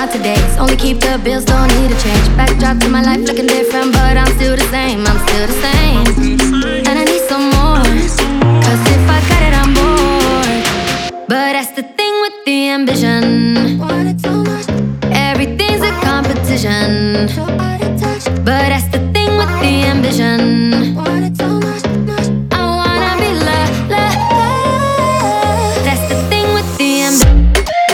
not today's. Only keep the bills, don't need a change. Backdrop to my life looking different, but I'm still the same, I'm still the same. And I need some more, cause if I got it, I'm bored. But that's the thing with the ambition, everything's a competition. But that's the thing with the ambition, I wanna be loved. That's the thing with the ambition.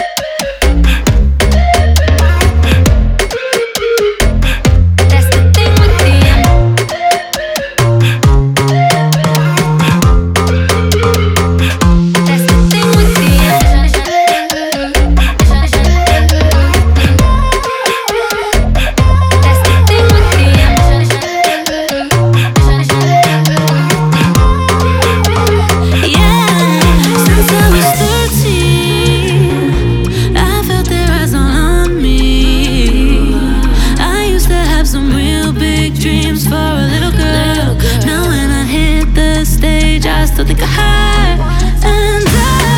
Still think I had, and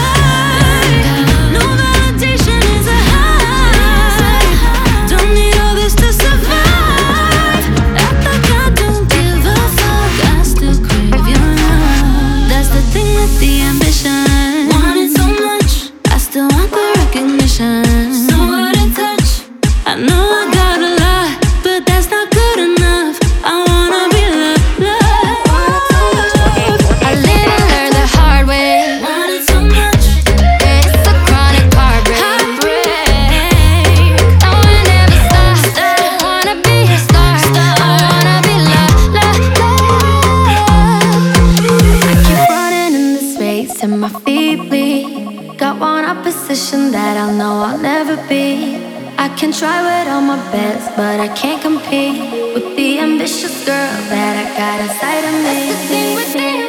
no validation is a high. Don't need all this to survive. Act like I don't give a fuck, I still crave your love. That's the thing with the ambition. Want it so much, I still want the recognition. So hard to touch, I know I got a lot, but that's not good enough. I wanna be loved. And my feet bleed. Got one opposition that I know I'll never be. I can try with all my best, but I can't compete with the ambitious girl that I got inside of me.